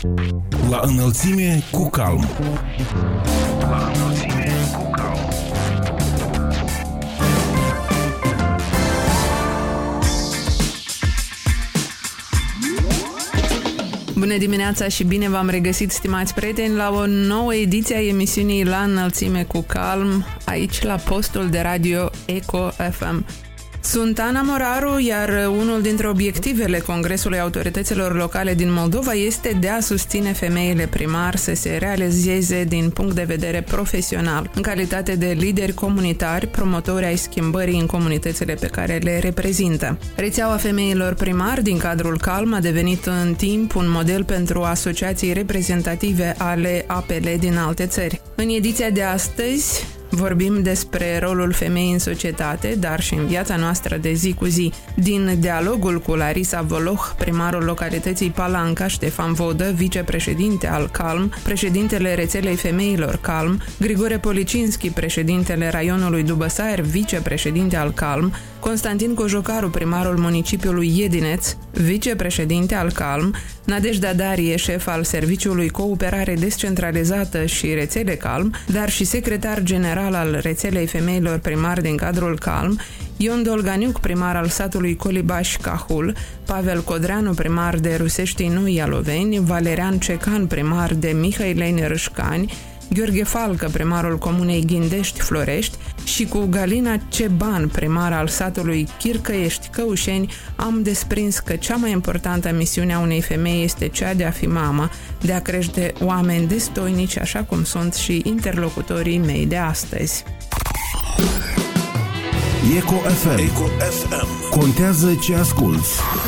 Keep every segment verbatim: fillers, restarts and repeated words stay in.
La înălțime cu calm. La înălțime cu calm. Bună dimineața și bine v-am regăsit, stimați prieteni, la o nouă ediție a emisiunii La înălțime cu calm, aici la postul de radio Eco F M. Sunt Ana Moraru, iar unul dintre obiectivele Congresului Autorităților Locale din Moldova este de a susține femeile primar să se realizeze din punct de vedere profesional, în calitate de lideri comunitari, promotori ai schimbării în comunitățile pe care le reprezintă. Rețeaua femeilor primari din cadrul CALM a devenit în timp un model pentru asociații reprezentative ale A P L din alte țări. În ediția de astăzi vorbim despre rolul femeii în societate, dar și în viața noastră de zi cu zi. Din dialogul cu Larisa Voloh, primarul localității Palanca, Ștefan Vodă, vicepreședinte al CALM, președintele rețelei femeilor CALM, Grigore Policinski, președintele raionului Dubăsar, vicepreședinte al CALM, Constantin Cojocaru, primarul municipiului Iedineț, vicepreședinte al CALM, Nadejda Darie, șef al Serviciului Cooperare Descentralizată și Rețele CALM, dar și secretar general al rețelei femeilor primari din cadrul CALM, Ion Dolganiuc, primar al satului Colibaș Cahul, Pavel Codreanu, primar de Rusești Noi Aloveni, Valerian Cecan, primar de Mihaileni Râșcani, Gheorghe Falcă, primarul comunei Ghindești Florești, și cu Galina Ceban, primar al satului Chircăiești Căușeni, am desprins că cea mai importantă misiune a unei femei este cea de a fi mamă, de a crește oameni destoinici, așa cum sunt și interlocutorii mei de astăzi. Eco F M. Eco F M. Contează ce asculți.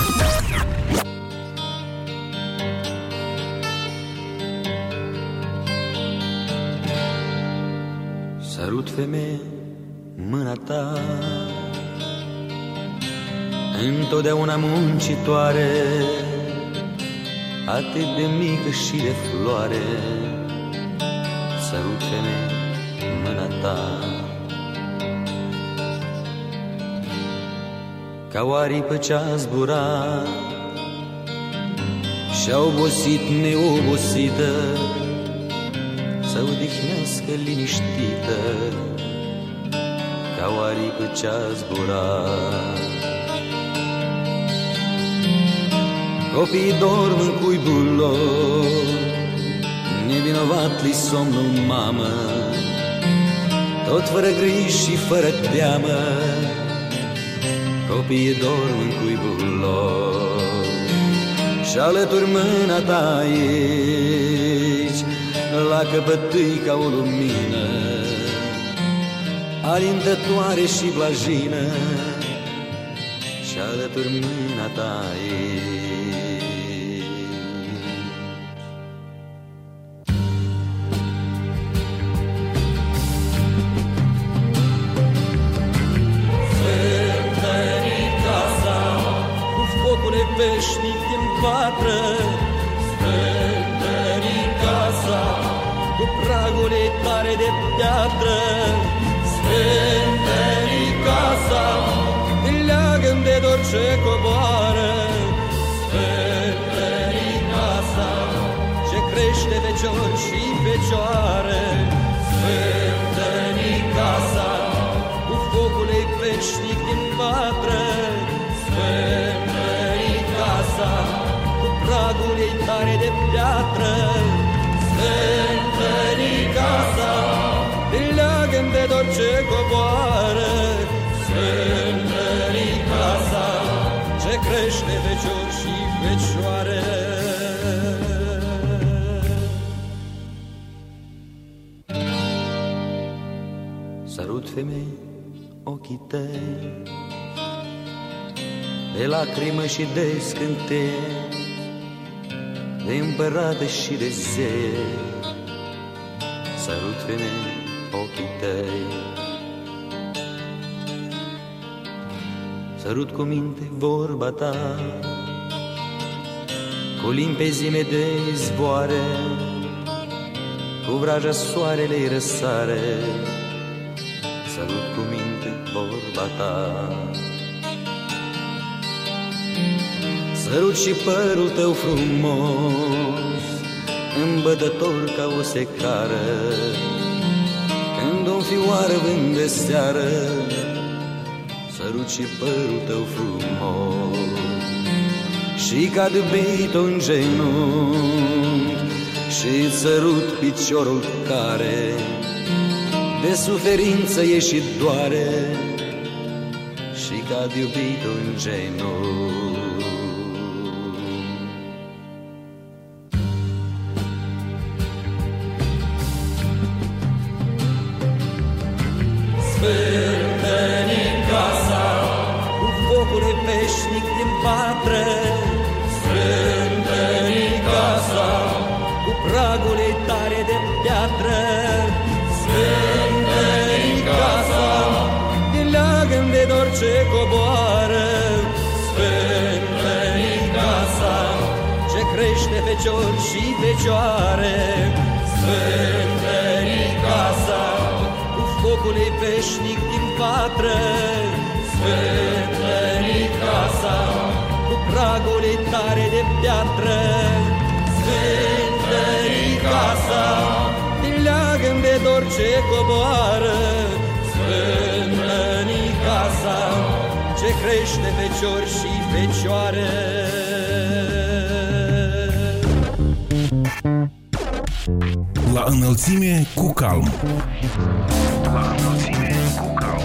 Sărut, femeie, mâna ta, întotdeauna muncitoare, atât de mică și de floare. Sărut, femeie, mâna ta, ca o aripă ce-a zburat și-a obosit neobosită, să odihnească liniștită, ca o aripă ce-a zburat. Copiii dorm în cuibul lor, nevinovat li somnul mamă, tot fără griji și fără teamă. Copiii dorm în cuibul lor și alături mâna ta aici, la căpătâi ca o lumină, alintătoare și blajină, și alături mâna ta aici. Sfântări casa cu focul veșnic din vatră, sfântări casa cu pragul ei tare de piatră, sfântări casa te leagă-n de dor ce coboară, sfântări casa ce crește fecior și fecioară, sfântări casa cu focul ei veșnic din vatră, sfântări casa cu pragul ei tare de piatră, sfântări casa te leagă-n de dor ce coboară, sfântări casa ce crește fecior și fecioară. Sărut, femei, ochii tăi, de lacrimă și de scânteie, de împărată și de zeie. Sărut, femei, ochii tăi, sărut cu minte vorba ta, cu limpezime de izvoare, cu vraja soarelei răsare. Sărut cu minte vorba ta, sărut și părul tău frumos, îmbădător ca o secară. Când o fioară vând de seară, sărut și părul tău frumos, și cad beito în genunchi și-ți sărut piciorul care de suferință e și doare, și cad iubito în genunchi. Sfânt-mi casa cu focul veșnic din patră, Sfânt-mi casa cu pragul ei tare de piatră, Sfânt-mi casa din leagăn de dor ce coboară, Sfânt-mi casa ce crește fecior și fecioare, Sfânt-mi casa cu focul ei veșnic din patră, Sfânt-mi casa cu pragul ei tare de piatră, Sfânt-mi casa din leagăn de dor ce coboară, Sfânt-mi casa ce crește fecior și fecioare. La înălțime cu calm. La înălțime cu calm.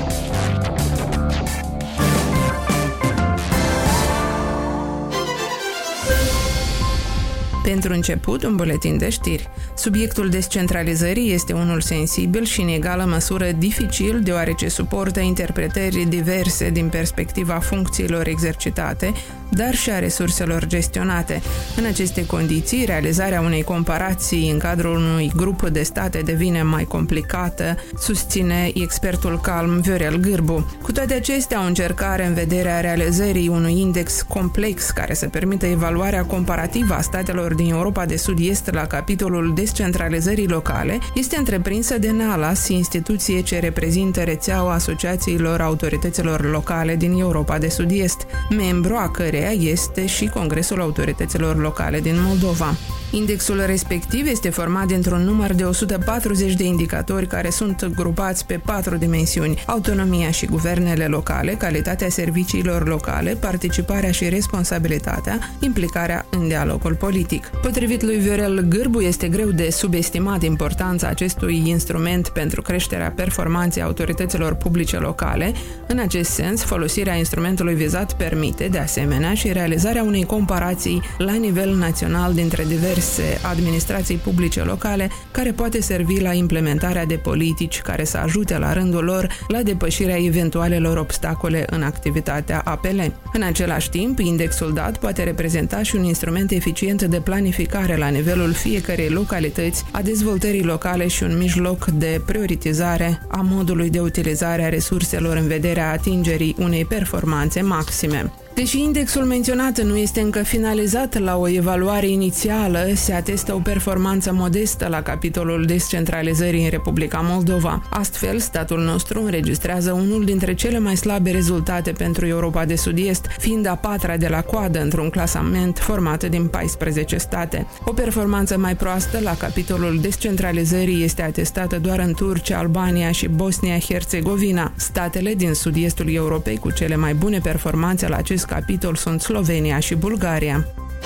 Pentru început, un buletin de știri. Subiectul descentralizării este unul sensibil și în egală măsură dificil, deoarece suportă interpretări diverse din perspectiva funcțiilor exercitate, dar și a resurselor gestionate. În aceste condiții, realizarea unei comparații în cadrul unui grup de state devine mai complicată, susține expertul calm Viorel Gârbu. Cu toate acestea, o încercare în vederea realizării unui index complex care să permită evaluarea comparativă a statelor din Europa de Sud-Est la capitolul descentralizării locale este întreprinsă de NALAS, instituție ce reprezintă rețeaua asociațiilor autorităților locale din Europa de Sud-Est, membru a căreia este și Congresul Autorităților Locale din Moldova. Indexul respectiv este format dintr-un număr de o sută patruzeci de indicatori care sunt grupați pe patru dimensiuni: autonomia și guvernele locale, calitatea serviciilor locale, participarea și responsabilitatea, implicarea în dialogul politic. Potrivit lui Viorel Gârbu, este greu de subestimat importanța acestui instrument pentru creșterea performanței autorităților publice locale. În acest sens, folosirea instrumentului vizat permite, de asemenea, și realizarea unei comparații la nivel național dintre diverse administrații publice locale, care poate servi la implementarea de politici care să ajute la rândul lor la depășirea eventualelor obstacole în activitatea A P L. În același timp, indexul dat poate reprezenta și un instrument eficient de planificare la nivelul fiecărei localități a dezvoltării locale și un mijloc de prioritizare a modului de utilizare a resurselor în vederea atingerii unei performanțe maxime. Deși indexul menționat nu este încă finalizat la o evaluare inițială, se atestă o performanță modestă la capitolul descentralizării în Republica Moldova. Astfel, statul nostru înregistrează unul dintre cele mai slabe rezultate pentru Europa de Sud-Est, fiind a patra de la coadă într-un clasament format din paisprezece state. O performanță mai proastă la capitolul descentralizării este atestată doar în Turcia, Albania și Bosnia-Herzegovina. Statele din sud-estul Europei cu cele mai bune performanțe la acest capitol sunt Slovenia și Bulgaria.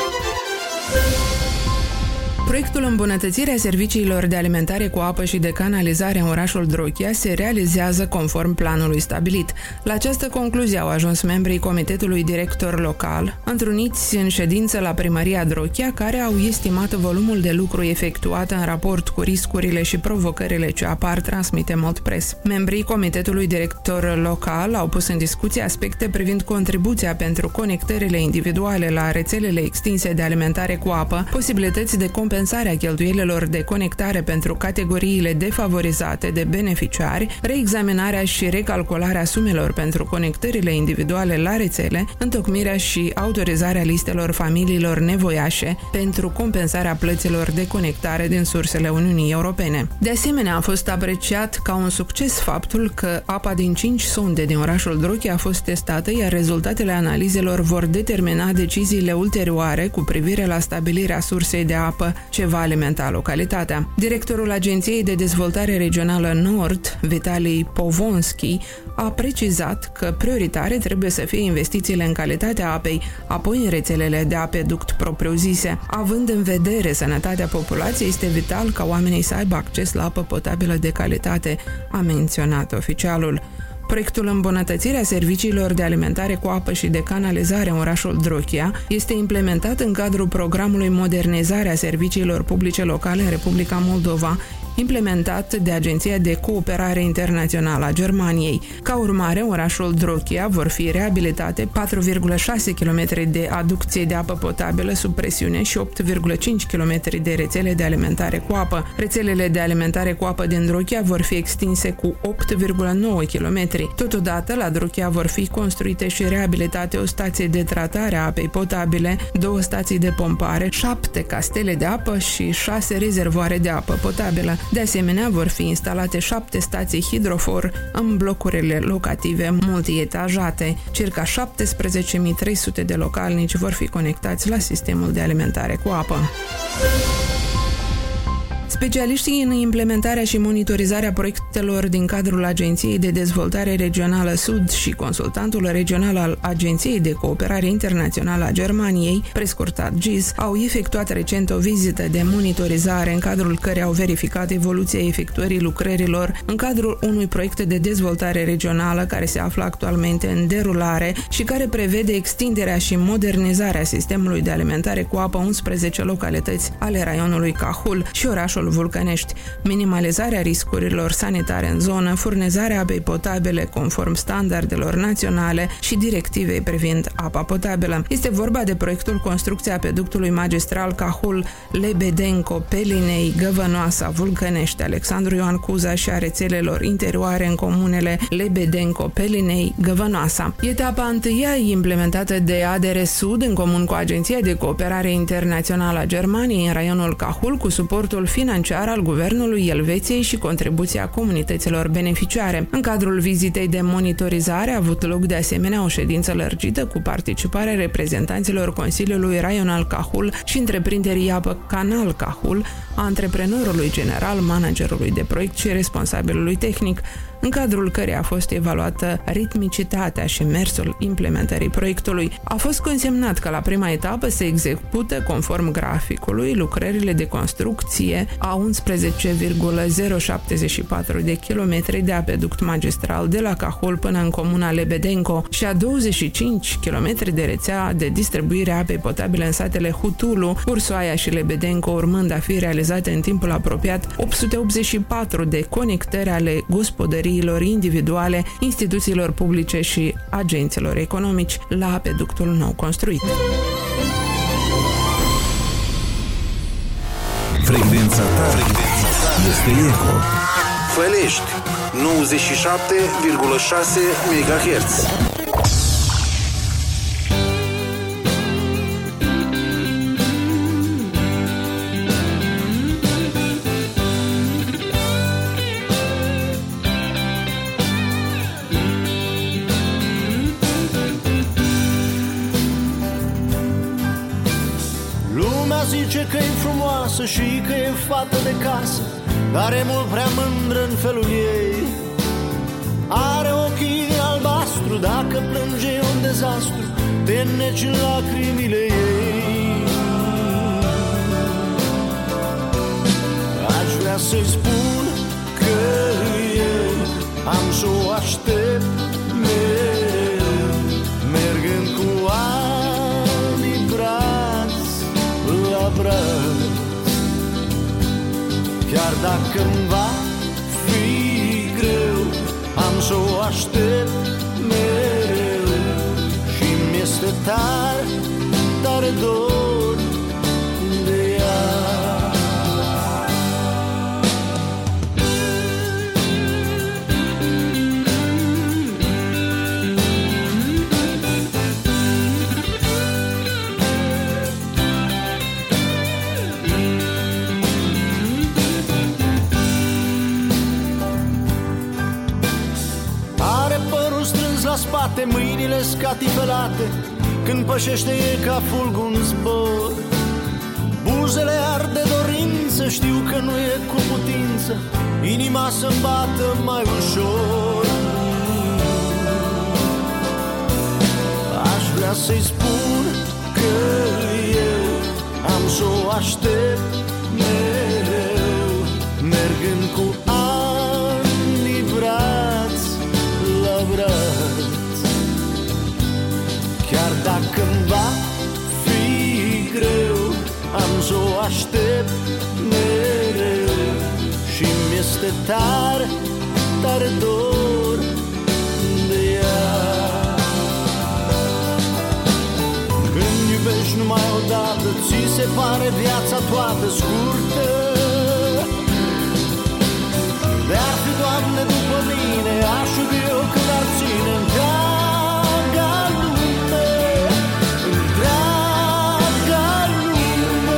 Proiectul îmbunătățirea serviciilor de alimentare cu apă și de canalizare în orașul Drochia se realizează conform planului stabilit. La această concluzie au ajuns membrii Comitetului Director Local, întruniți în ședință la Primăria Drochia, care au estimat volumul de lucru efectuat în raport cu riscurile și provocările ce apar, transmite Mod Press. Membrii Comitetului Director Local au pus în discuție aspecte privind contribuția pentru conectările individuale la rețelele extinse de alimentare cu apă, posibilități de compensare compensarea cheltuielilor de conectare pentru categoriile defavorizate de beneficiari, reexaminarea și recalcularea sumelor pentru conectările individuale la rețele, întocmirea și autorizarea listelor familiilor nevoiașe pentru compensarea plăților de conectare din sursele Uniunii Europene. De asemenea, a fost apreciat ca un succes faptul că apa din cinci sonde din orașul Drochia a fost testată, iar rezultatele analizelor vor determina deciziile ulterioare cu privire la stabilirea sursei de apă ce va alimenta localitatea. Directorul Agenției de Dezvoltare Regională Nord, Vitalij Povonski, a precizat că prioritare trebuie să fie investițiile în calitatea apei, apoi în rețelele de apeduct propriu-zise. Având în vedere sănătatea populației, este vital ca oamenii să aibă acces la apă potabilă de calitate, a menționat oficialul. Proiectul îmbunătățirea serviciilor de alimentare cu apă și de canalizare în orașul Drochia este implementat în cadrul programului Modernizarea serviciilor publice locale în Republica Moldova, implementat de Agenția de Cooperare Internațională a Germaniei. Ca urmare, în orașul Drochia vor fi reabilitate patru virgulă șase kilometri de aducție de apă potabilă sub presiune și opt virgulă cinci kilometri de rețele de alimentare cu apă. Rețelele de alimentare cu apă din Drochia vor fi extinse cu opt virgulă nouă kilometri. Totodată, la Drochia vor fi construite și reabilitate o stație de tratare a apei potabile, două stații de pompare, șapte castele de apă și șase rezervoare de apă potabilă. De asemenea, vor fi instalate șapte stații hidrofor în blocurile locative multietajate. Circa șaptesprezece mii trei sute de localnici vor fi conectați la sistemul de alimentare cu apă. Specialiștii în implementarea și monitorizarea proiectelor din cadrul Agenției de Dezvoltare Regională Sud și consultantul regional al Agenției de Cooperare Internațională a Germaniei, prescurtat G I S, au efectuat recent o vizită de monitorizare în cadrul căreia au verificat evoluția efectuării lucrărilor în cadrul unui proiect de dezvoltare regională care se află actualmente în derulare și care prevede extinderea și modernizarea sistemului de alimentare cu apă unsprezece localități ale raionului Cahul și orașul Vulcănești, minimalizarea riscurilor sanitare în zonă, furnizarea apei potabile conform standardelor naționale și directivei privind apa potabilă. Este vorba de proiectul construcția apeductului magistral Cahul Lebedenco Pelinei Găvănoasa Vulcănești Alexandru Ioan Cuza și a rețelelor interioare în comunele Lebedenco Pelinei Găvănoasa. Etapa întâia implementată de A D R Sud în comun cu Agenția de Cooperare Internațională a Germaniei în raionul Cahul cu suportul financiar al Guvernului Elveției și contribuția comunităților beneficiare. În cadrul vizitei de monitorizare a avut loc de asemenea o ședință lărgită cu participarea reprezentanților Consiliului Raional Cahul și întreprinderii apă Canal Cahul, a antreprenorului general, managerului de proiect și responsabilului tehnic, în cadrul căreia a fost evaluată ritmicitatea și mersul implementării proiectului. A fost consemnat că la prima etapă se execută conform graficului lucrările de construcție a unsprezece virgulă zero șaptezeci și patru de kilometri de apeduct magistral de la Cahul până în comuna Lebedenco și a douăzeci și cinci kilometri de rețea de distribuire a apei potabile în satele Hutulu, Ursoaia și Lebedenco, urmând a fi realizate în timpul apropiat opt sute optzeci și patru de conectări ale gospodării individuale, instituțiilor publice și agenților economici la apeductul nou construit. Frecvența ta, Frecvența ta este Eco. Fălești nouăzeci și șapte virgulă șase megahertz. Zice că e frumoasă și că e fată de casă, dar e mult prea mândră în felul ei. Are ochii albastru, dacă plânge e un dezastru, te înneci în lacrimile ei. Aș vrea să-i spun că eu am să o aștept mereu, mergând cu albii braț la braț. Chiar dacă-mi va fi greu, am să o aștept mereu. Și mi-este tare, tare dor de ea. La spate, mâinile scatifelate, când pășește e ca fulg un zbor. Buzele arde dor inima să-mi bată mai ușor. Aș vrea să-i spun că eu am să o aștept mereu, mergând cu ani braț la braț. Chiar dacă-mi va fi greu, am să o aștept mereu și mi-este tare, tare dor de ea. Când iubești numai odată, ți se pare viața toată scurtă. De-ar fi, Doamne, după mine, aș iubi eu când ar ține întreaga lume, întreaga lume.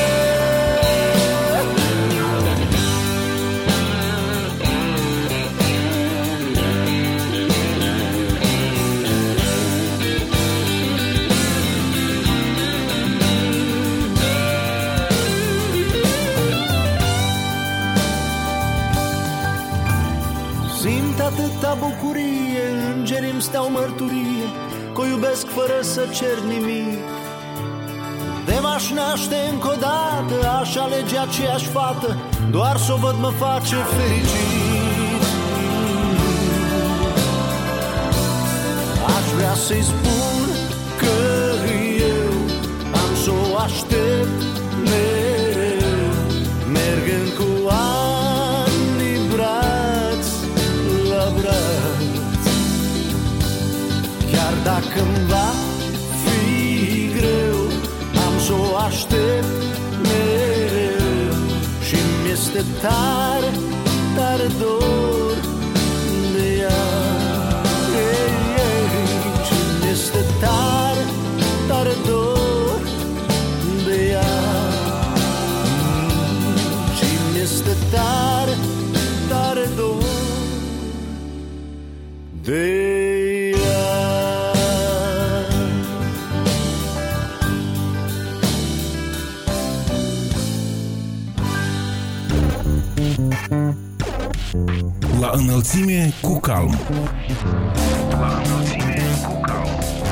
Simt atâta bucurie, îngerii-mi steau mărturie că o iubesc fără să cer nimic. De m-aș naște încă o dată, aș alege aceeași fată, doar s-o văd mă face fericit. Aș vrea să-i spun că eu am să o aștept mereu, mergând cu ani braț la braț. Chiar dacă-mi va fi greu, am să o aștept mereu și mi-este tare, tare dor de ea. Ei, ei, și mi-este tare, tare dor de ea. Și mi-este tare, tare dor de ea. La înălțime cu calm. La înălțime cu calm.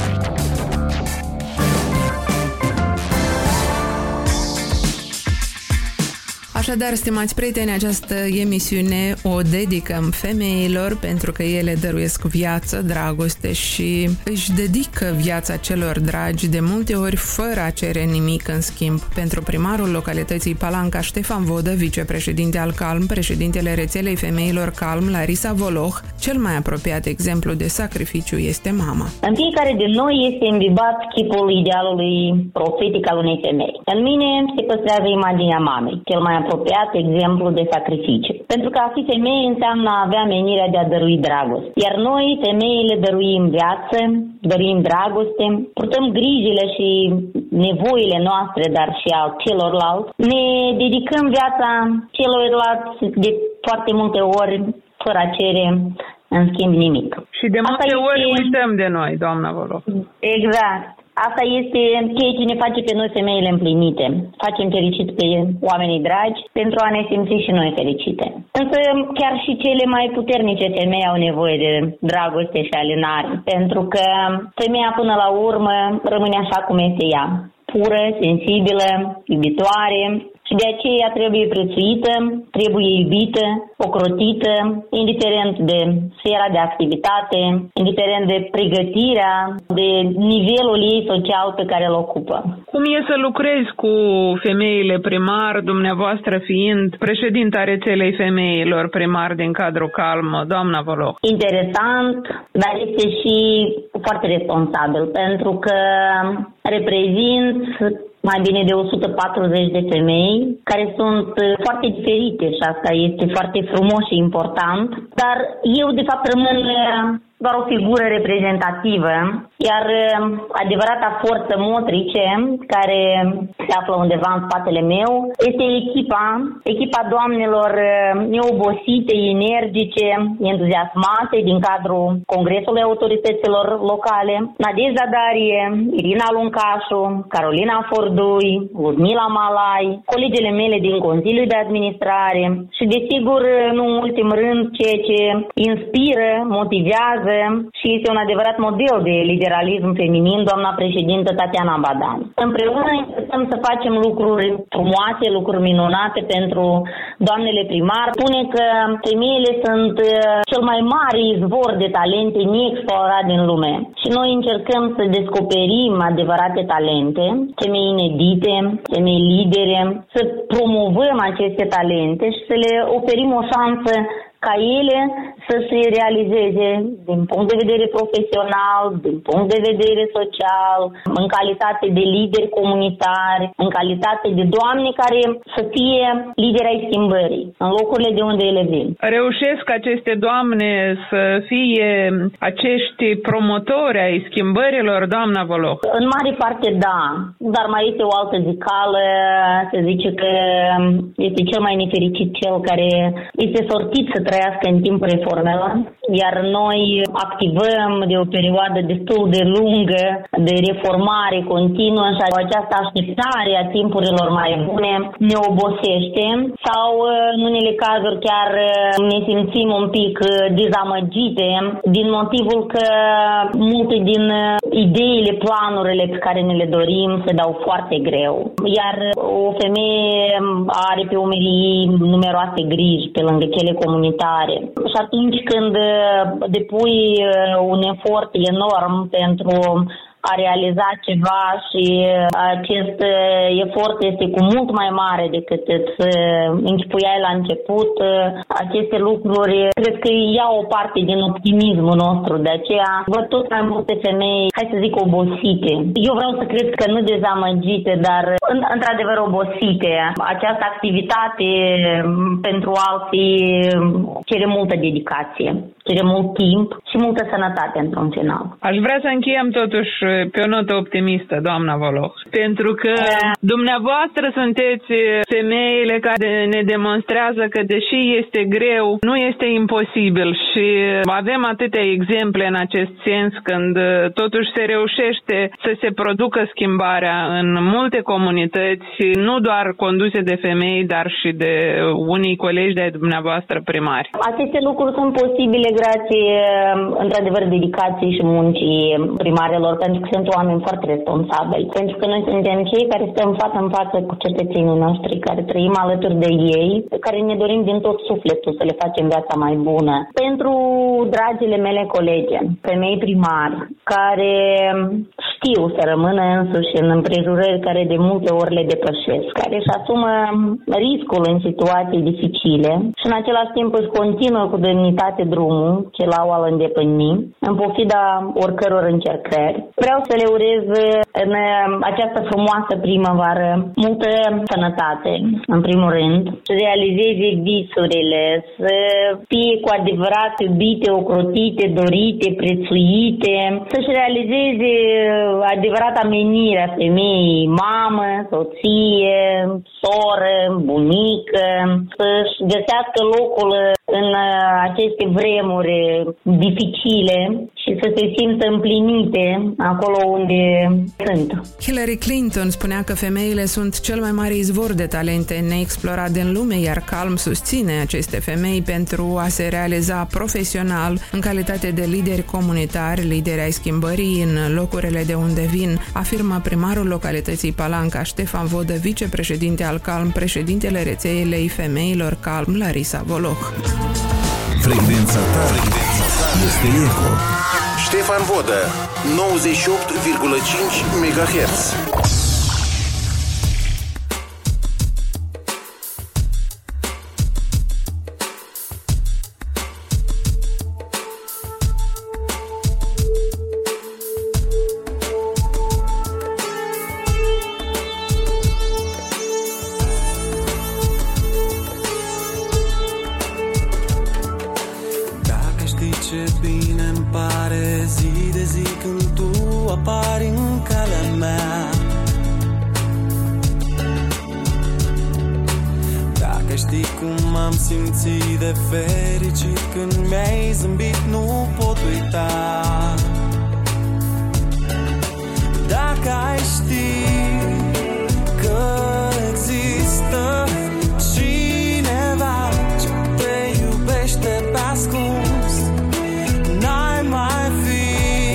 Așadar, stimați prieteni, această emisiune o dedicăm femeilor pentru că ele dăruiesc viață, dragoste și își dedică viața celor dragi, de multe ori fără a cere nimic în schimb. Pentru primarul localității Palanca, Ștefan Vodă, vicepreședinte al Calm, președintele rețelei femeilor Calm, Larisa Voloh, cel mai apropiat exemplu de sacrificiu este mama. În fiecare din noi este imbibat chipul idealului profetic al unei femei. În mine se păstrează imaginea mamei, cel mai apropiat exemplu de sacrificiu. Pentru că a fi femeie înseamnă a avea menirea de a dărui dragoste. Iar noi, femeile, dăruim viață, dăruim dragoste, purtăm grijile și nevoile noastre, dar și al celorlalți. Ne dedicăm viața celorlalți de foarte multe ori fără a cere în schimb nimic. Și de multe Asta ori este... uităm de noi, doamna Voloh. Exact. Asta este ceea ce ne face pe noi femeile împlinite. Facem fericit pe oamenii dragi pentru a ne simți și noi fericite. Însă chiar și cele mai puternice femei au nevoie de dragoste și alinare. Pentru că femeia până la urmă rămâne așa cum este ea. Pură, sensibilă, iubitoare. Și de aceea trebuie prețuită, trebuie iubită, ocrotită, indiferent de sfera de activitate, indiferent de pregătirea, de nivelul ei social pe care îl ocupă. Cum e să lucrezi cu femeile primar, dumneavoastră fiind președinta rețelei femeilor primar din cadrul Calm, doamna Voloh? Interesant, dar este și foarte responsabil, pentru că reprezint mai bine de o sută patruzeci de femei care sunt foarte diferite și asta este foarte frumos și important, dar eu de fapt rămân doar o figură reprezentativă, iar adevărata forță motrice care se află undeva în spatele meu este echipa, echipa doamnelor neobosite, energice, entuziasmate din cadrul Congresului Autorităților Locale, Nadejda Darie, Irina Luncașu, Carolina Fordui, Ludmila Malai, colegele mele din Consiliul de Administrare și, desigur, nu în ultim rând, ceea ce inspiră, motivează și este un adevărat model de lideralism feminin, doamna președintă Tatiana Badan. Împreună încercăm să facem lucruri frumoase, lucruri minunate pentru doamnele primar. Spune că femeile sunt cel mai mare izvor de talente neexplorat din lume și noi încercăm să descoperim adevărate talente, femei inedite, femei lidere, să promovăm aceste talente și să le oferim o șansă ca ele să se realizeze din punct de vedere profesional, din punct de vedere social, în calitate de lideri comunitari, în calitate de doamne care să fie lideri ai schimbării, în locurile de unde ele vin. Reușesc aceste doamne să fie acești promotori ai schimbărilor, doamna Voloh? În mare parte da, dar mai este o altă zicală, se zice că este cel mai nefericit cel care este sortit să trăiască în timpul reformelor, iar noi activăm de o perioadă destul de lungă de reformare continuă și această așteptare a timpurilor mai bune ne obosește sau în unele cazuri chiar ne simțim un pic dezamăgite din motivul că multe din ideile, planurile pe care ne le dorim se dau foarte greu. Iar o femeie are pe umerii ei numeroase griji pe lângă cele comunitare. Și atunci când depui un efort enorm pentru a realiza ceva și acest efort este cu mult mai mare decât îți închipuiai la început, aceste lucruri cred că iau o parte din optimismul nostru. De aceea văd tot mai multe femei, hai să zic, obosite. Eu vreau să cred că nu dezamăgite, dar într-adevăr obosite. Această activitate pentru alții cere multă dedicație, cere mult timp și multă sănătate într-un final. Aș vrea să încheiem totuși pe o notă optimistă, doamna Voloh, pentru că dumneavoastră sunteți femeile care ne demonstrează că deși este greu, nu este imposibil și avem atâtea exemple în acest sens când totuși se reușește să se producă schimbarea în multe comunități, nu doar conduse de femei, dar și de unii colegi de dumneavoastră primari. Aceste lucruri sunt posibile grație, într-adevăr, dedicației și muncii primarilor, pentru că sunt oameni foarte responsabili. Pentru că noi suntem cei care stăm față în față cu cetățenii noștri, care trăim alături de ei, care ne dorim din tot sufletul să le facem viața mai bună. Pentru dragile mele colege, femei primari, care știu să rămână însuși în împrejurări care de multe ori le depășesc, care își asumă riscul în situații dificile și în același timp își continuă cu demnitate drumul ce l-au al îndeplini, în pofida oricăror încercări. Vreau să le urez în această frumoasă primăvară multă sănătate, în primul rând, să realizeze visurile, să fie cu adevărat iubite, ocrotite, dorite, prețuite, să-și realizeze adevărata menire a femeii, mamă, soție, soră, bunică, să-și găsească locul în aceste vremuri dificile și să se simtă împlinite acolo unde sunt. Hillary Clinton spunea că femeile sunt cel mai mare izvor de talente neexplorat din lume, iar Calm susține aceste femei pentru a se realiza profesional în calitate de lideri comunitari, lideri ai schimbării în locurile de unde vin, afirmă primarul localității Palanca, Ștefan Vodă, vicepreședinte al Calm, președintele rețelei femeilor Calm, Larisa Voloh. Frecvența ta este Eco. Ștefan Vodă, nouăzeci și opt virgulă cinci megahertz. Ce bine îmi pare știi cum m-am simțit de fericit când mi-ai zâmbit, nu pot uita. Dacă ai ști că există cineva ce te iubește pe ascuns, n-ai mai fi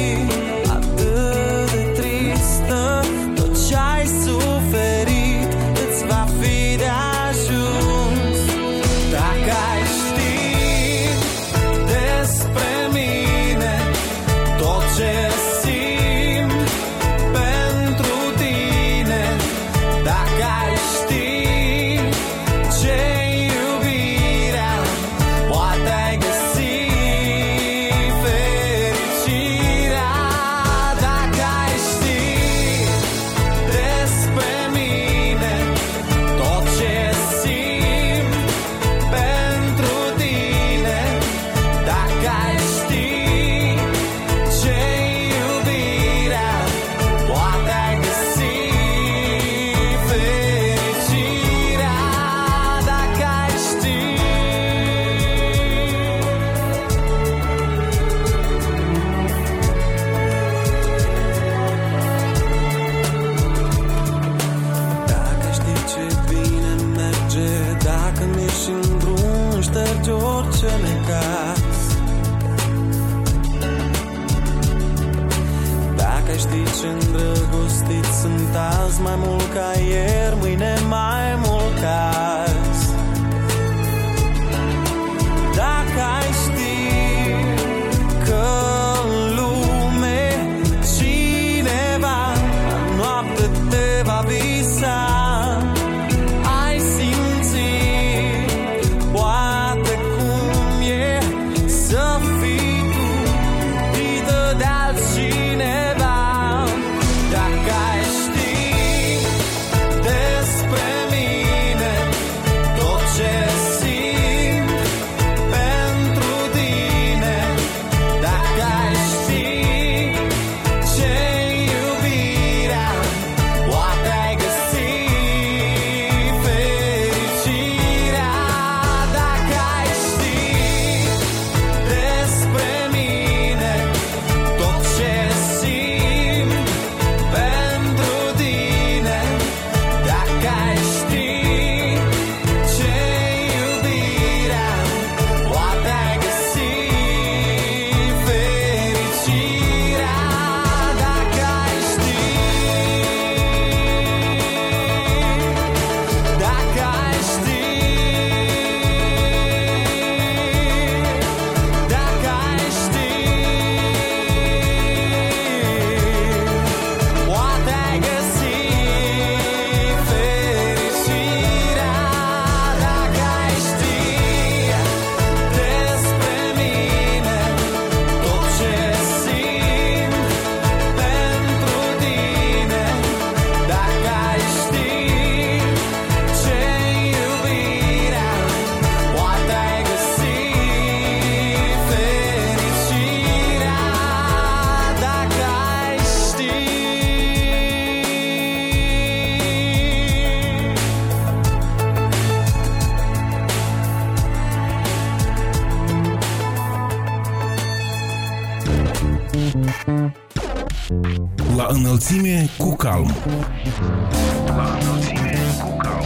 atât de tristă. Tot ce-ai suferit îți va fi de ajuns. Dacă ai ști despre mine tot ce simt pentru tine, dacă ai ști ce-i iubirea, poate ai găsi fericirea. Dacă ai ști despre mine tot ce simt pentru tine, dacă ai ști ce-i iubirea, poate ai găsi fericirea. Dacă ai ști. Dacă știi ce bine merge, dacă mi-ești în drum, ștergi orice necaz. Dacă știi ce îndrăgostiți sunt azi, mai mult ca ieri, mâine mai mult ca azi. Dacă ai ști că în lume cineva la noapte te va visa, ai simțit poate cum e să fii tu iubită de altcineva. Dacă ai ști despre mine tot ce simt pentru tine, dacă ai ști ce-i iubirea, poate ai găsi fericirea. Dacă ai ști despre mine tot ce simt pentru tine, dacă ai ști ce-i iubirea, poate ai găsi fericirea. Dacă ai ști, dacă ai ști, dacă ai ști, poate ai găsi fericirea. Dacă ai ști despre mine tot ce simt pentru tine, dacă ai ști ce-i iubirea, poate ai găsi fericirea. Dacă ai ști. La înălțime cu calm. La înălțime cu calm.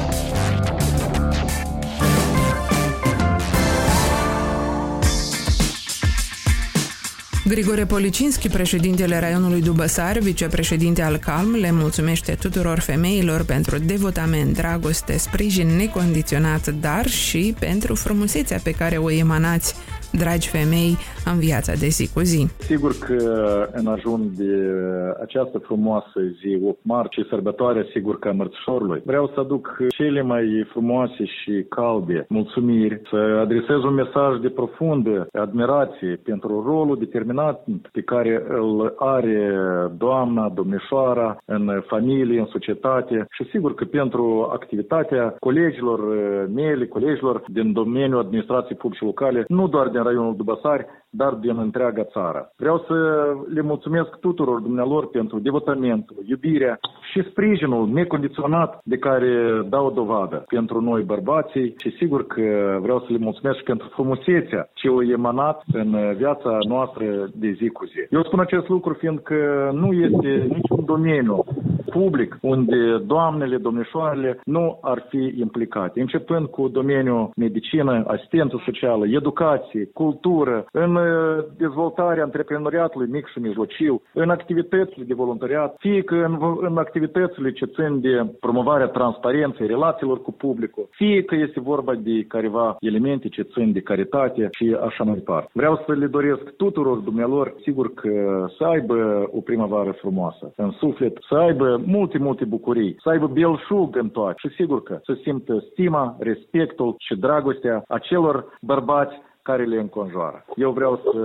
Grigore Policinski, președintele raionului Dubăsari, vicepreședinte al Calm, le mulțumește tuturor femeilor pentru devotament, dragoste, sprijin necondiționat, dar și pentru frumusețea pe care o emanați, dragi femei, în viața de zi cu zi. Sigur că în ajun de această frumoasă zi opt martie, sărbătoare, sigur că a mărțișorului, vreau să aduc cele mai frumoase și calde mulțumiri, să adresez un mesaj de profundă admirație pentru rolul determinat pe care îl are doamna, domnișoara în familie, în societate și sigur că pentru activitatea colegilor mele, colegilor din domeniul administrației publice locale, nu doar din raionul Dubăsari, dar din întreaga țară. Vreau să le mulțumesc tuturor dumnealor pentru devotamentul, iubirea și sprijinul necondiționat de care dau dovadă pentru noi bărbații și sigur că vreau să le mulțumesc și pentru frumusețea ce o emanat în viața noastră de zi cu zi. Eu spun acest lucru fiindcă nu este niciun domeniu public unde doamnele, domnișoarele nu ar fi implicate, începând cu domeniul medicină, asistență socială, educație, cultură, în dezvoltarea antreprenoriatului mic și mijlociu, în activitățile de voluntariat, fie că în, în activitățile ce țin de promovarea transparenței relațiilor cu publicul, fie că este vorba de careva elemente ce țin de caritate și așa mai departe. Vreau să le doresc tuturor dumnealor, sigur că să aibă o primăvară frumoasă în suflet, să aibă multe, multe bucurii, să aibă belșug în toate și sigur că să simtă stima, respectul și dragostea acelor bărbați care le înconjoară. Eu vreau să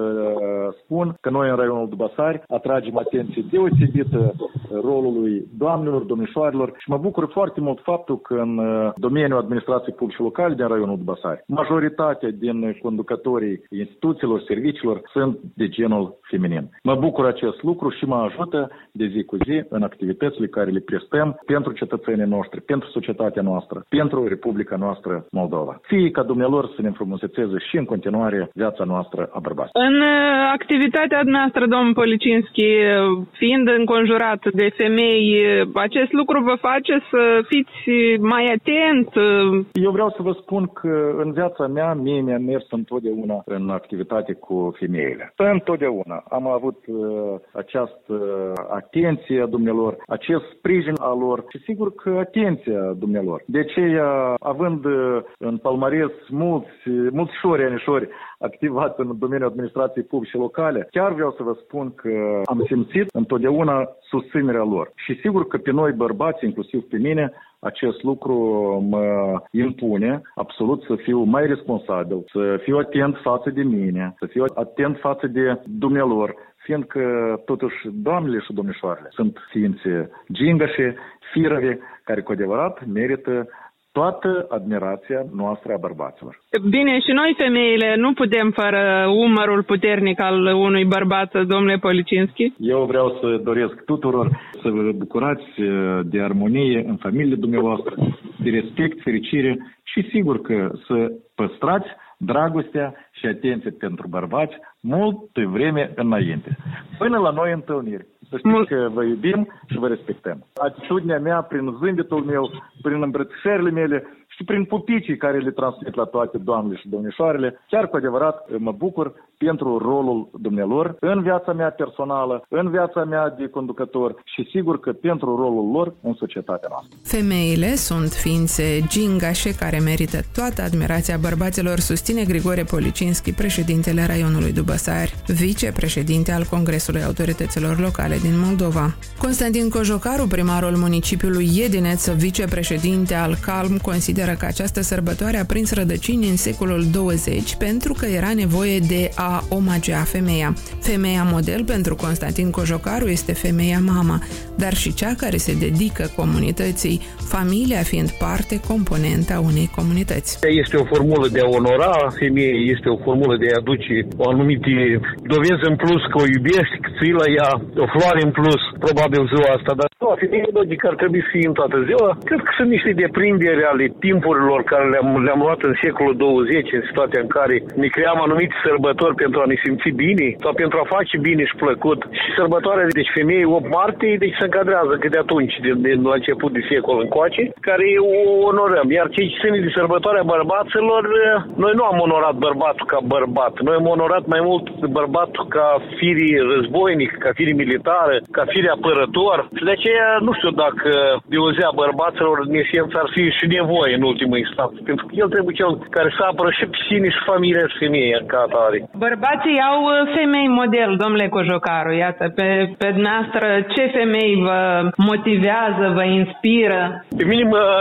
spun că noi în raionul Dubăsari atragem atenție deosebită rolului doamnelor, domnișoarelor și mă bucur foarte mult faptul că în domeniul administrației publice locale din raionul Dubăsari, majoritatea din conducătorii instituțiilor, serviciilor sunt de genul feminin. Mă bucur acest lucru și mă ajută de zi cu zi în activitățile care le prestăm pentru cetățenii noștri, pentru societatea noastră, pentru Republica noastră Moldova. Fie ca dumnealor să ne înfrumusețeze și în continuare viața noastră a bărbaților. În activitatea noastră, domnul Policinski, fiind înconjurat de femei, acest lucru vă face să fiți mai atent? Eu vreau să vă spun că în viața mea, mie mi-a mers întotdeauna în activitate cu femeile. Întotdeauna am avut uh, această atenție a dumnealor, acest sprijin al lor și sigur că atenția dumnealor. De aceea, având în palmares mulți, mulți șori, anișori activat în domeniul administrației publice locale, chiar vreau să vă spun că am simțit întotdeauna susținerea lor. Și sigur că pe noi bărbați, inclusiv pe mine, acest lucru mă impune absolut să fiu mai responsabil, să fiu atent față de mine, să fiu atent față de dumnealor, fiindcă totuși doamnele și domnișoarele sunt ființe gingașe, firave, care cu adevărat merită toată admirația noastră a bărbaților. Bine, și noi femeile nu putem fără umărul puternic al unui bărbat, domnule Policinski? Eu vreau să doresc tuturor să vă bucurați de armonie în familiile dumneavoastră, de respect, fericire și sigur că să păstrați dragostea și atenție pentru bărbați multă vreme înainte. Până la noi întâlniri. Să știți că vă iubim și vă respectăm. Atitudinea mea, prin zâmbetul meu, prin îmbrățișările mele și prin pupicii care le transmit la toate doamnele și domnișoarele, chiar cu adevărat mă bucur pentru rolul dumnealor în viața mea personală, în viața mea de conducător și sigur că pentru rolul lor în societatea noastră. Femeile sunt ființe gingașe care merită toată admirația bărbaților, susține Grigore Policinski, președintele raionului Dubăsari, vicepreședinte al Congresului Autorităților Locale din Moldova. Constantin Cojocaru, primarul municipiului Iedineț, vicepreședinte al Calm, consideră că această sărbătoare a prins rădăcini în secolul douăzeci pentru că era nevoie de a omagea femeia. Femeia model pentru Constantin Cojocaru este femeia mama, dar și cea care se dedică comunității, familia fiind parte componentă a unei comunități. Este o formulă de a onora femeie, este o formulă de a aduce o anumite dovezi în plus că o iubești, că ții la ea o floare în plus, probabil ziua asta, dar nu, femeie logic ar trebui să fie în toată ziua. Cred că sunt niște deprinderi ale timpurilor care le-am, le-am luat în secolul douăzeci, în situația în care ne cream anumite sărbători pentru a ne simți bine sau pentru a face bine și plăcut. Și sărbătoarea, deci femeie opt martie, deci se încadrează că de atunci, de, de la început de secol încoace, care o onorăm. Iar cei ce țin de sărbătoarea bărbaților, noi nu am onorat bărbatul ca bărbat. Noi am onorat mai mult bărbatul ca fire războinic, ca fire militară, ca fire apărător. Și de aceea nu știu dacă de o zi a bărbaților în esență ar fi și nevoie în ultimul instant. Pentru că el trebuie cel care să apără și pe sine și familia și femeia ca atare. Bărbații au femei model, domnule Cojocaru. Iată, pe, pe dumneavoastră, ce femei vă motivează, vă inspiră? Pe mine mă,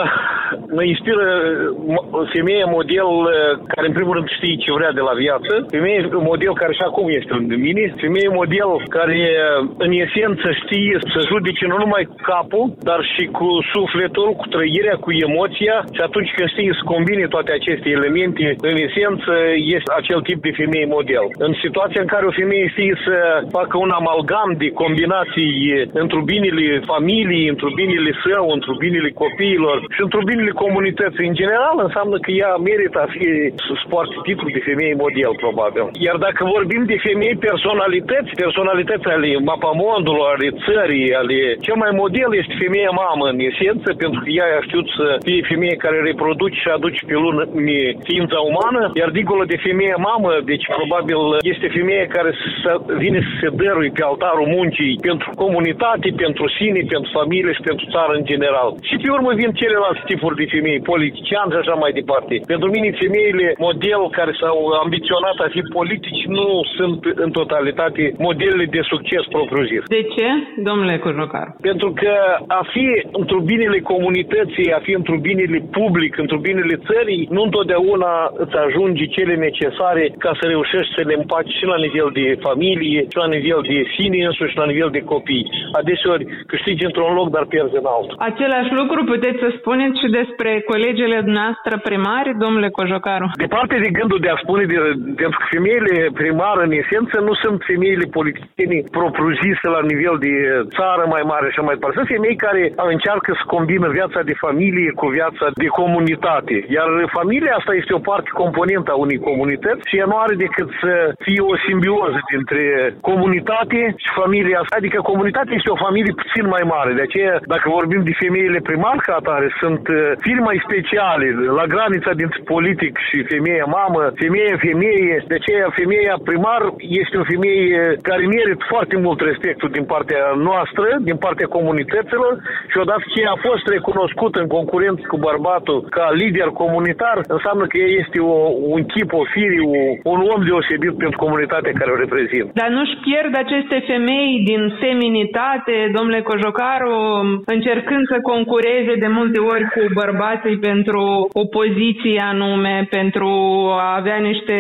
mă inspiră o femeie model care în primul rând știe ce vrea de la viață, femeie model care și acum este în mine, femeie model care în esență știe să judece nu numai cu capul, dar și cu sufletul, cu trăirea, cu emoția, și atunci când știe să combine toate aceste elemente, în esență este acel tip de femeie model. În situația în care o femeie știe să facă un amalgam de combinații într-o binele familiei, într-o binele său, într-o binele copiilor și într-o binele comunității în general, înseamnă că ea merită a fi să poarte titlul de femeie model, probabil. Iar dacă vorbim de femei personalități, personalități ale mapamondului, ale țării, ale... cel mai model este femeia mamă, în esență, pentru că ea a știut să fie femeie care reproduce și aduce pe lume ființa umană, iar dincolo de femeia mamă, deci probabil este femeia care să vine să se dărui pe altarul muncii pentru comunitate, pentru sine, pentru familie și pentru țară în general. Și pe urmă vin celelalte tipuri de femei, politiciani și așa mai departe. Pentru mine, femeile model care s-au ambiționat a fi politici nu sunt în totalitate modelele de succes propriu-zis. De ce, domnule Cojocaru? Pentru că a fi într-o binele comunității, a fi într-o binele public, într-o binele țării, nu întotdeauna îți ajunge cele necesare ca să reușești să le împaci și la nivel de familie, și la nivel de sine însuși, și la nivel de copii. Adeseori câștigi într-un loc, dar pierzi în altul. Același lucru puteți să spuneți și despre colegele noastre primari, domnule Cojocaru? Departe de gândul de a spune, de, pentru că femeile primare, în esență, nu sunt femeile politiciene propriu-zise la nivel de țară mai mare și mai departe. Sunt femei care încearcă să combină viața de familie cu viața de comunitate. Iar familia asta este o parte componentă a unei comunități și ea nu are decât să fie o simbioză dintre comunitate și familia asta. Adică comunitatea este o familie puțin mai mare. De aceea, dacă vorbim de femeile primari ca atare, sunt firi mai speciale, la granița dintre politic și femeia mamă, femeie femeie. De aceea, femeia primar este o femeie care merită foarte mult respectul din partea noastră, din partea comunităților, și odată ce a fost recunoscută în concurență cu bărbatul ca lider comunitar, înseamnă că ea este o, un chip, o fire, o, un om deosebit pentru comunitatea care o reprezintă. Dar nu-și pierd aceste femei din feminitate, domnule Cojocaru, încercând să concureze de multe ori cu bărbații pentru o poziție anume, pentru a avea niște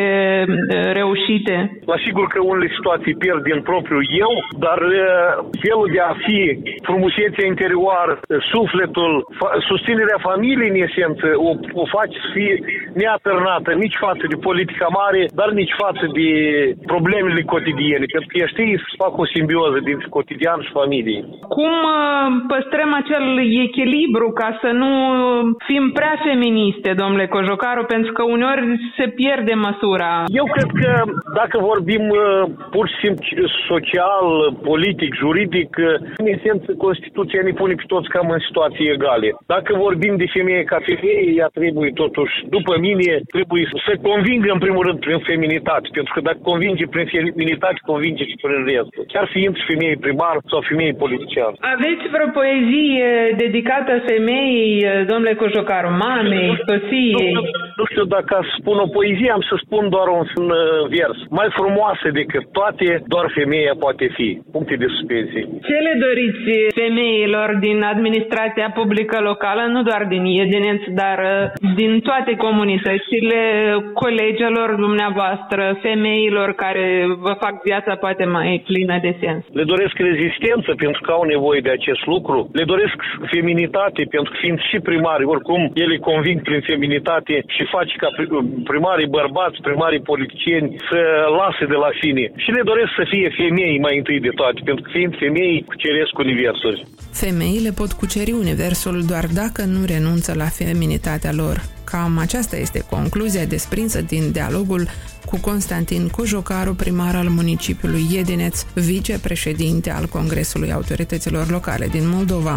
reușite? La sigur că unele situații pierd din propriul eu, dar felul de a fi, frumusețea interioară, sufletul, fa- susținerea familiei în esență, o, o faci să fie neatârnată nici față de politica mare, dar nici față de problemele cotidiene, pentru că știi să fac o simbioză dintre cotidian și familie. Cum păstrăm acel echilibru ca să nu fim prea feministe, domnule Cojocaru, pentru că uneori se pierde măsura? Eu cred că dacă vorbim pur și simplu social, politic, juridic, în esență Constituția ne pune pe toți cam în situații egale. Dacă vorbim de femeie ca femeie, ea trebuie totuși, după mine, trebuie să convingă în primul rând prin feminitate, pentru că dacă convinge prin feminitate, convinge și prin restul. Chiar fiind femeie primar sau femeie politician. Aveți vreo poezie dedicată femeii, domnule Cojocaru, mamei, soției? Nu, nu știu dacă spun o poezie, am să spun doar un vers. Mai frumoasă decât toate, doar femeia poate fi. Puncte de suspensie. Ce le doriți femeilor din administrația publică locală, nu doar din Iedineț, dar din toate comunitățile, colegilor dumneavoastră, femeilor care vă fac viața poate mai plină de sens? Le doresc rezistență pentru că au nevoie de acest lucru. Le doresc feminitate pentru că fiind și primari, oricum ele conving prin feminitate și face ca primarii bărbați, primarii politicieni să lase de la sine. Și le doresc să fie femei mai întâi de toate, pentru că fiind femei cuceresc universul. Femeile pot cuceri universul doar dacă nu renunță la feminitatea lor. Cam aceasta este concluzia desprinsă din dialogul cu Constantin Cojocaru, primar al municipiului Iedineț, vicepreședinte al Congresului Autorităților Locale din Moldova.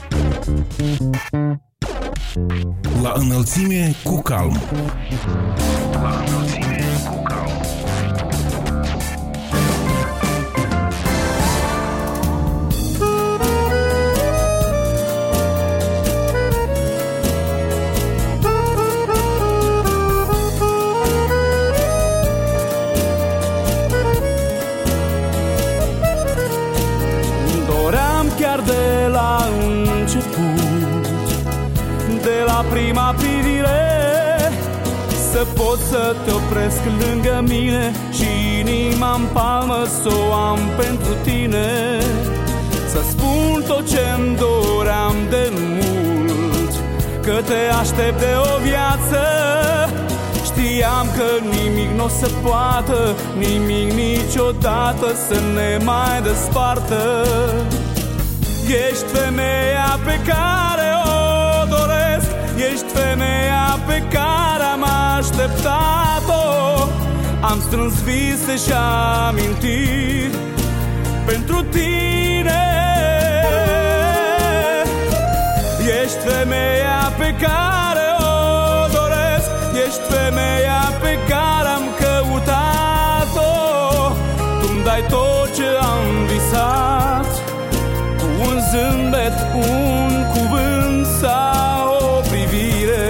La înălțime cu calm. La înălțime cu calm. Chiar de la început de la prima privire, să pot să te opresc lângă mine și inima-n palmă să o am pentru tine. Să spun tot ce-mi doream de mult, că te aștept de o viață. Știam că nimic n-o să poată, nimic niciodată să ne mai despartă. Ești femeia pe care o doresc, ești femeia pe care am așteptat-o. Am strâns vise și amintiri pentru tine. Ești femeia pe care o doresc, ești femeia pe care am căutat-o. Tu-mi dai tot ce am visat, cu un zâmbet, un cuvânt sau o privire.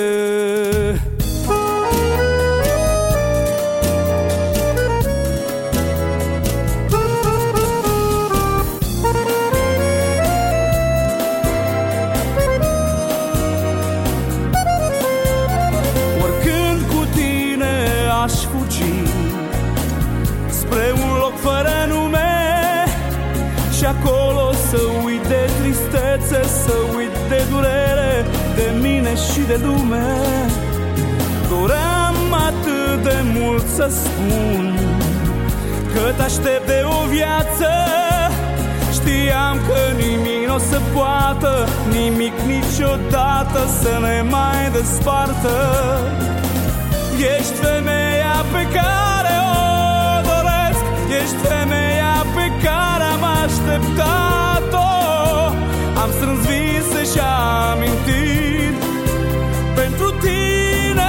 Aș fugi spre un loc fără nume și acolo să uit de tristețe, să uit de durere, de mine și de lume. Doream atât de mult să spun că te aștept de o viață. Știam că nimic n-o să poată, nimic niciodată să ne mai despartă. Ești femeia pe care o doresc, ești femeia pe care am așteptat-o. Am strâns vise și amintiri pentru tine.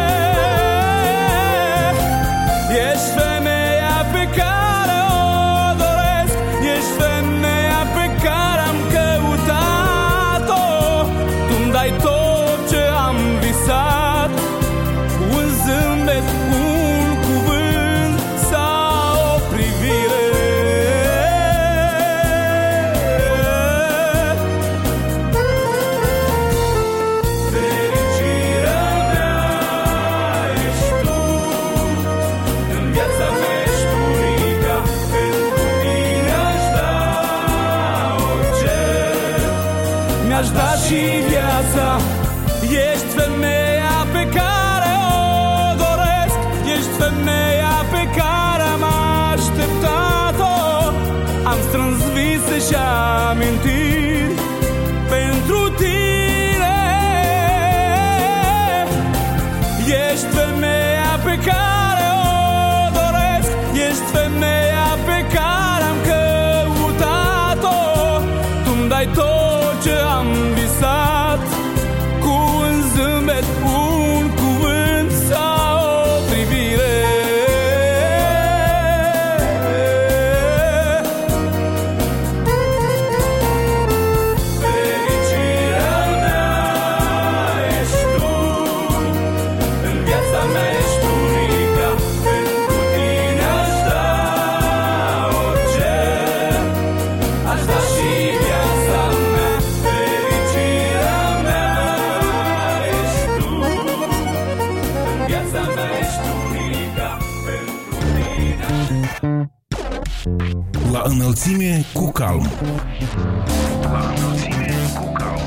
Ești femeia pe care o doresc, ești femeia pe care am căutat-o. Tu-mi dai tot ce am visat, un zâmbet, un cuvânt sau o privire. Fericirea mea ești tu, în viața mea ești unica, pentru tine aș da orice, mi-aș da și viața. Ești femeia pe care ești femeia pe care am așteptat-o. Am strâns vise și amintiri pentru tine. Ești femeia pe care o doresc, ești femeia pe care am căutat-o. Tu-mi dai tot ce am visat, cu un zâmbet, un cuvânt sau La înălțime cu calm. La înălțime cu calm.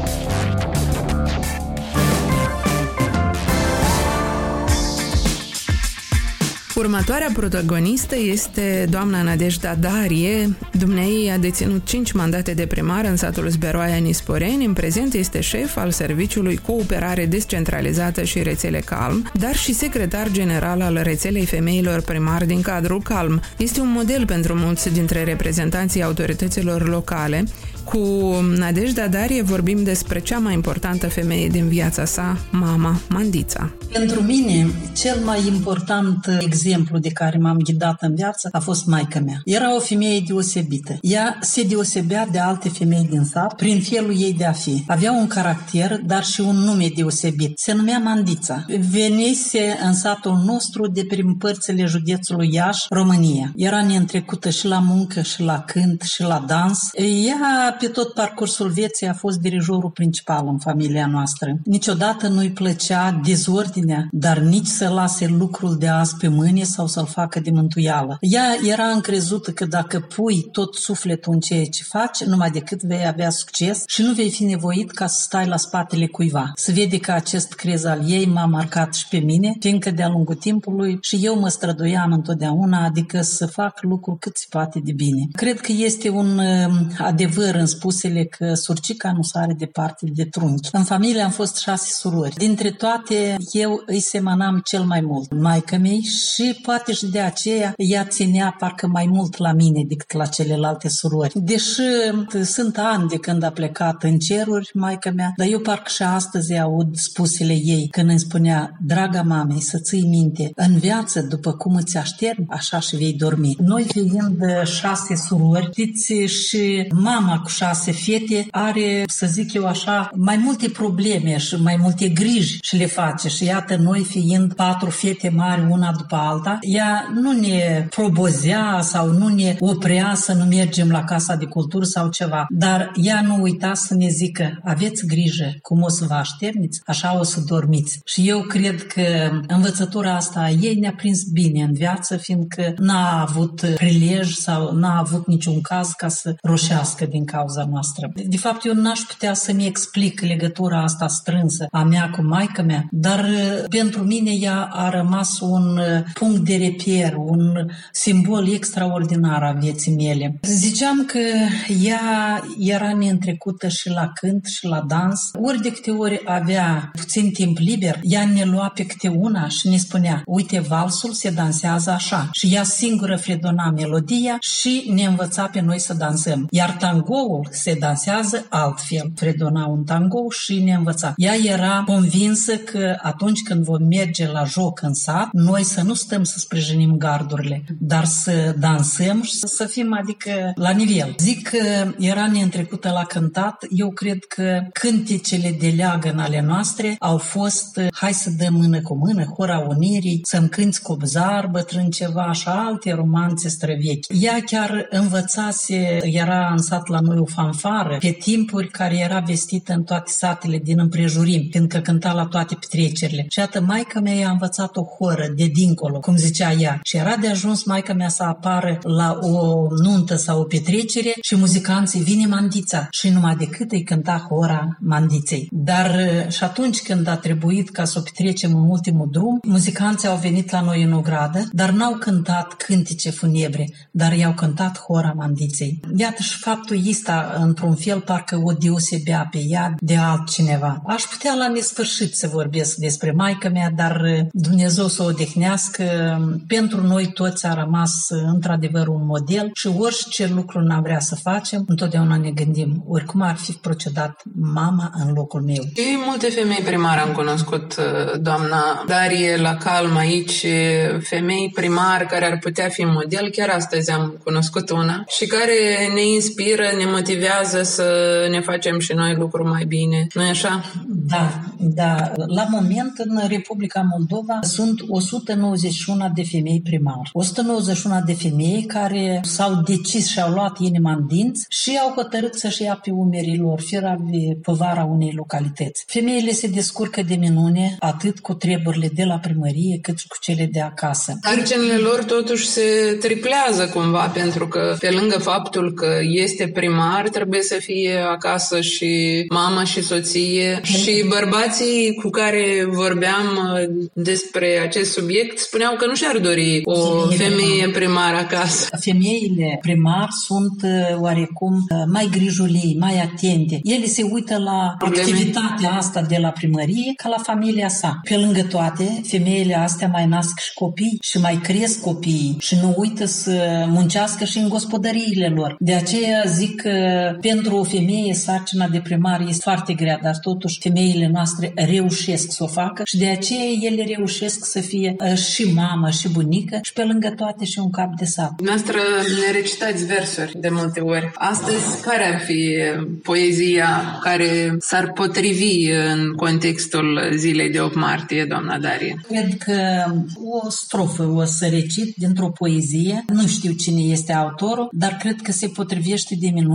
Următoarea protagonistă este doamna Nadejda Darie. Dumnezeu a deținut cinci mandate de primar în satul Zberoaia Nisporeni. În prezent este șef al Serviciului Cooperare Descentralizată și Rețele Calm, dar și secretar general al rețelei femeilor primari din cadrul Calm. Este un model pentru mulți dintre reprezentanții autorităților locale. Cu Nadejda Darie vorbim despre cea mai importantă femeie din viața sa, mama Mandița. Pentru mine, cel mai important exemplu de care m-am ghidat în viață a fost maica mea. Era o femeie deosebită. Ea se deosebea de alte femei din sat prin felul ei de a fi. Avea un caracter, dar și un nume deosebit. Se numea Mandița. Venise în satul nostru de prin părțile județului Iași, România. Era neîntrecută și la muncă, și la cânt, și la dans. Ea pe tot parcursul vieții a fost dirijorul principal în familia noastră. Niciodată nu-i plăcea dezordinea, dar nici să lase lucrul de azi pe mâine sau să-l facă de mântuială. Ea era încrezută că dacă pui tot sufletul în ceea ce faci, numai decât vei avea succes și nu vei fi nevoit ca să stai la spatele cuiva. Se vede că acest crez al ei m-a marcat și pe mine, fiindcă de-a lungul timpului și eu mă străduiam întotdeauna, adică să fac lucruri cât se poate de bine. Cred că este un adevăr în spusele că surcica nu sare departe de trunchi. În familie am fost șase surori. Dintre toate, eu îi semănam cel mai mult maică-mei și poate și de aceea ea ținea parcă mai mult la mine decât la celelalte surori. Deși sunt ani de când a plecat în ceruri maică mea, dar eu parcă și astăzi aud spusele ei când îmi spunea: draga mamei, să ții minte, în viață, după cum îți așterni, așa și vei dormi. Noi fiind șase surori, știți, și mama cu șase fete are, să zic eu așa, mai multe probleme și mai multe griji și le face. Și iată, noi fiind patru fete mari una după alta, ea nu ne probozea sau nu ne oprea să nu mergem la Casa de Cultură sau ceva, dar ea nu uita să ne zică: aveți grijă cum o să vă așterniți, așa o să dormiți. Și eu cred că învățătura asta a ei ne-a prins bine în viață, fiindcă n-a avut prilej sau n-a avut niciun caz ca să roșească din cauza noastră. De fapt, eu n-aș putea să-mi explic legătura asta strânsă a mea cu maică mea, dar pentru mine ea a rămas un punct de reper, un simbol extraordinar a vieții mele. Ziceam că ea era neîntrecută și la cânt și la dans. Ori de câte ori avea puțin timp liber, ea ne lua pe câte una și ne spunea: uite, valsul se dansează așa. Și ea singură fredona melodia și ne învăța pe noi să dansăm. Iar tangoul se dansează altfel. Fredona un tango și ne învăța. Ea era convinsă că atunci când vom merge la joc în sat, noi să nu stăm să sprijinim gardurile, dar să dansăm și să fim, adică, la nivel. Zic că era neîntrecută la cântat. Eu cred că cântecele de leagăn ale noastre au fost: hai să dăm mână cu mână, Hora Unirii, să-mi cânți Cobzar, bătrân ceva și alte romanțe străvechi. Ea chiar învățase, era în sat la noi o fanfară, pe timpuri, care era vestită în toate satele din împrejurim, fiindcă cânta la toate petrecerile. Și iată, maica mea a învățat o horă de dincolo, cum zicea ea. Și era de ajuns maica mea să apară la o nuntă sau o petrecere și muzicanții: vine Mandița. Și numai decât îi cânta hora Mandiței. Dar și atunci când a trebuit ca să o petrecem în ultimul drum, muzicanții au venit la noi în ogradă, dar n-au cântat cântece funebre, dar i-au cântat hora Mandiței. Iată, și faptul ăsta, într-un fel, parcă o deosebea pe ea de altcineva. Aș putea la nesfârșit să vorbesc despre maica mea, dar Dumnezeu să o odihnească. Pentru noi toți a rămas într-adevăr un model și orice lucru n-am vrea să facem, întotdeauna ne gândim: oricum ar fi procedat mama în locul meu. Și multe femei primare am cunoscut, doamna Darie, la Calm aici, femei primari care ar putea fi model. Chiar astăzi am cunoscut una și care ne inspiră, ne motivează să ne facem și noi lucruri mai bine. Nu-i așa? Da, da. La moment, în Republica Moldova sunt o sută nouăzeci și unu de femei primari. o sută nouăzeci și unu de femei care s-au decis și au luat inima în dinți și au hotărât să-și ia pe umerii lor fiecare povara unei localități. Femeile se descurcă de minune atât cu treburile de la primărie cât și cu cele de acasă. Sarcinile lor totuși se triplează cumva, pentru că pe lângă faptul că este primar, trebuie să fie acasă și mama și soție. Și bărbații cu care vorbeam despre acest subiect spuneau că nu și-ar dori o femeie primară acasă. Femeile primari sunt oarecum mai grijulii, mai atente. Ele se uită la activitatea asta de la primărie ca la familia sa. Pe lângă toate, femeile astea mai nasc și copii și mai cresc copiii și nu uită să muncească și în gospodăriile lor. De aceea zic că pentru o femeie sarcina de primar este foarte grea, dar totuși femeile noastre reușesc să o facă și de aceea ele reușesc să fie și mamă și bunică și pe lângă toate și un cap de sat. Noastră ne recitați versuri de multe ori. Astăzi, care ar fi poezia care s-ar potrivi în contextul zilei de opt martie, doamna Darie? Cred că o strofă o să recit dintr-o poezie. Nu știu cine este autorul, dar cred că se potrivește de minune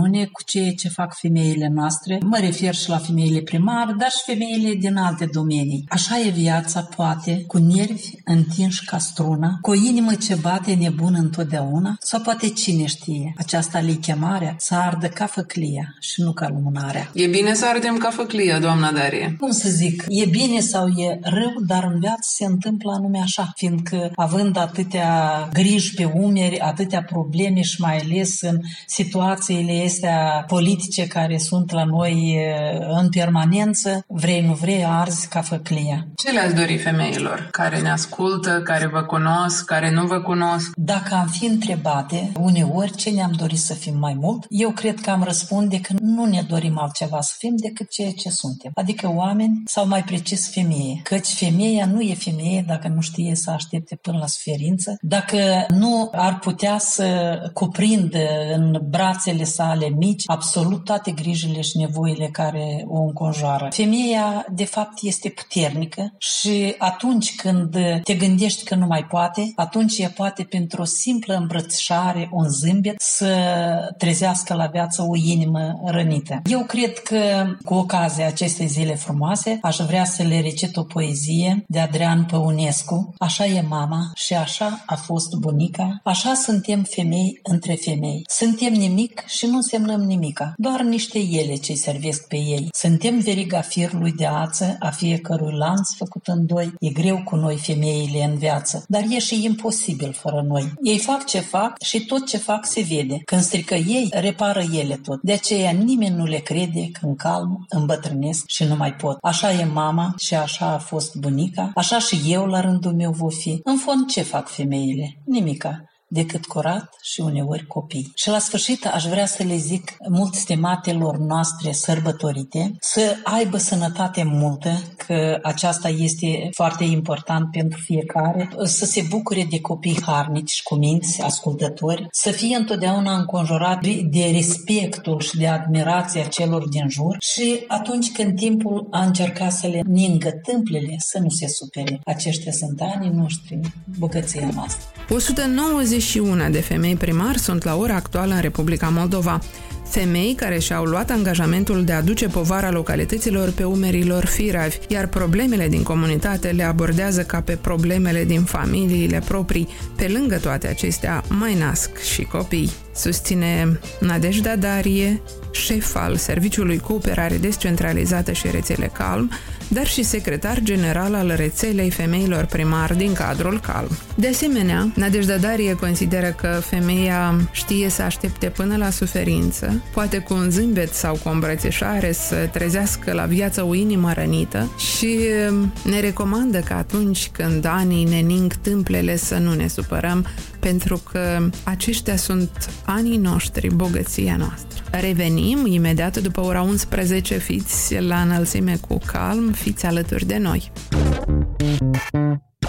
minune cu ceea ce fac femeile noastre. Mă refer și la femeile primare, dar și femeile din alte domenii. Așa e viața, poate, cu nervi întinși ca struna, cu o inimă ce bate nebună întotdeauna, sau poate cine știe, aceasta le chemarea să ardă ca făclia și nu ca lumânarea. E bine să ardem ca făclia, doamna Darie? Cum să zic, e bine sau e rău, dar în viață se întâmplă anume așa, fiindcă având atâtea griji pe umeri, atâtea probleme și mai ales în situațiile astea politice care sunt la noi în permanență, vrei nu vrei, arzi ca făclia. Ce le-ați dori femeilor care ne ascultă, care vă cunosc, care nu vă cunosc? Dacă am fi întrebate uneori ce ne-am dorit să fim mai mult, eu cred că am răspunde că nu ne dorim altceva să fim decât ceea ce suntem. Adică oameni sau mai precis femeie. Căci femeia nu e femeie dacă nu știe să aștepte până la suferință, dacă nu ar putea să cuprindă în brațele sale mici absolut toate grijile și nevoile care o înconjoară. Femeia, de fapt, este puternică și atunci când te gândești că nu mai poate, atunci ea poate pentru o simplă îmbrățișare, un zâmbet, să trezească la viață o inimă rănită. Eu cred că cu ocazia acestei zile frumoase aș vrea să le recit o poezie de Adrian Păunescu. Așa e mama și așa a fost bunica, așa suntem femei între femei. Suntem nimic și nu însemnăm nimica, doar niște ele ce-i servesc pe ei. Suntem veriga firului de ață a fiecărui lanț făcut în doi. E greu cu noi femeile în viață, dar e și imposibil fără noi. Ei fac ce fac și tot ce fac se vede. Când strică ei, repară ele tot. De aceea nimeni nu le crede că în calm îmbătrânesc și nu mai pot. Așa e mama și așa a fost bunica, așa și eu la rândul meu voi fi. În fond, ce fac femeile? Nimica, decât curat și uneori copii. Și la sfârșit aș vrea să le zic mult stimatelor noastre sărbătorite să aibă sănătate multă, că aceasta este foarte important pentru fiecare, să se bucure de copii harnici și cuminți, ascultători, să fie întotdeauna înconjurat de respectul și de admirația celor din jur și atunci când timpul a încercat să le ningă tâmplele, să nu se supere. Aceștia sunt anii noștri, bogăția noastră. o sută nouăzeci și unu de femei primari sunt la ora actuală în Republica Moldova. Femei care și-au luat angajamentul de a duce povara localităților pe umerilor firavi, iar problemele din comunitate le abordează ca pe problemele din familiile proprii. Pe lângă toate acestea, mai nasc și copii. Susține Nadejda Darie, șef al Serviciului Cooperare Descentralizată și Rețele Calm, dar și secretar general al rețelei femeilor primari din cadrul Calm. De asemenea, Nadejda Darie consideră că femeia știe să aștepte până la suferință, poate cu un zâmbet sau cu o îmbrățișare să trezească la viață o inimă rănită și ne recomandă că atunci când anii ne ning tâmplele să nu ne supărăm, pentru că aceștia sunt anii noștri, bogăția noastră. Revenim imediat după ora unsprezece, fiți la înălțime cu Calm, fiți alături de noi.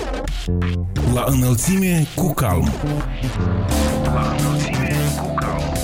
La înălțime cu Calm. La înălțime cu Calm.